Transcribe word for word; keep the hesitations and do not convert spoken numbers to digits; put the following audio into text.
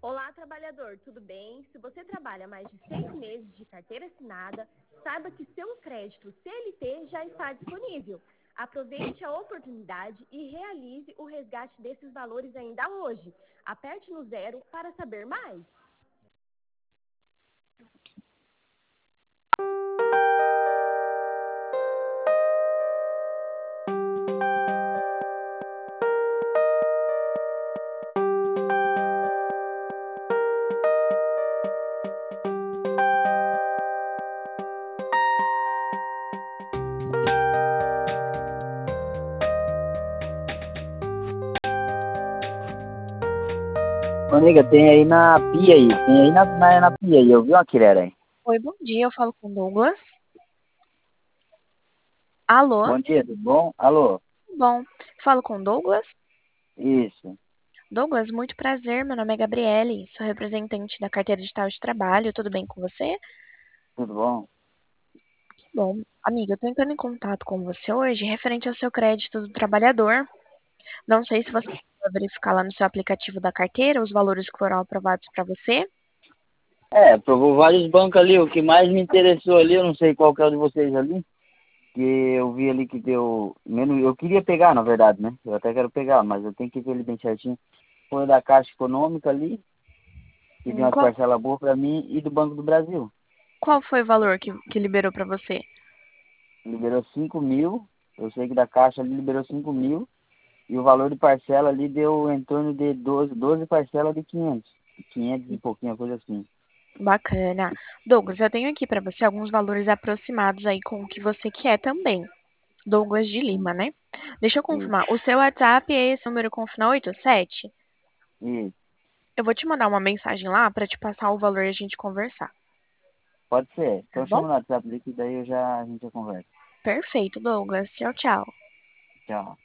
Olá, trabalhador, tudo bem? Se você trabalha mais de seis meses de carteira assinada, saiba que seu crédito C L T já está disponível. Aproveite a oportunidade e realize o resgate desses valores ainda hoje. Aperte no zero para saber mais. Ô, nega, tem aí na pia aí, tem aí na, na, na pia aí, eu vi uma colher aí. Oi, bom dia, eu falo com o Douglas. Alô? Bom dia, tudo bom? Alô? Tudo bom? Falo com o Douglas. Isso, Douglas, muito prazer, meu nome é Gabriele, sou representante da carteira digital de trabalho, tudo bem com você? tudo bom? Bom, amiga, eu tô entrando em contato com você hoje referente ao seu crédito do trabalhador. Não sei se você vai verificar lá no seu aplicativo da carteira os valores que foram aprovados para você. É, provou vários bancos ali, o que mais me interessou ali, eu não sei qual que é o de vocês ali, que eu vi ali que deu, menos, eu queria pegar, na verdade, né? Eu até quero pegar, mas eu tenho que ver ele bem certinho. Foi o da Caixa Econômica ali, que deu Hum, umas Qual, parcelas boas pra mim, e do Banco do Brasil. qual foi o valor que, que liberou para você? Liberou cinco mil, eu sei que da Caixa ali liberou cinco mil, e o valor de parcela ali deu em torno de doze doze parcelas de quinhentos quinhentos e pouquinho, coisa assim. Bacana. Douglas, eu tenho aqui para você alguns valores aproximados aí com o que você quer também. Douglas de Lima, né? Deixa eu Isso, confirmar. O seu WhatsApp é esse número com final oitenta e sete? isso. Eu vou te mandar uma mensagem lá para te passar o valor e a gente conversar, Pode ser. tá Então bom? chama no WhatsApp ali que daí eu já, a gente já conversa. Perfeito, Douglas. Tchau, tchau. Tchau.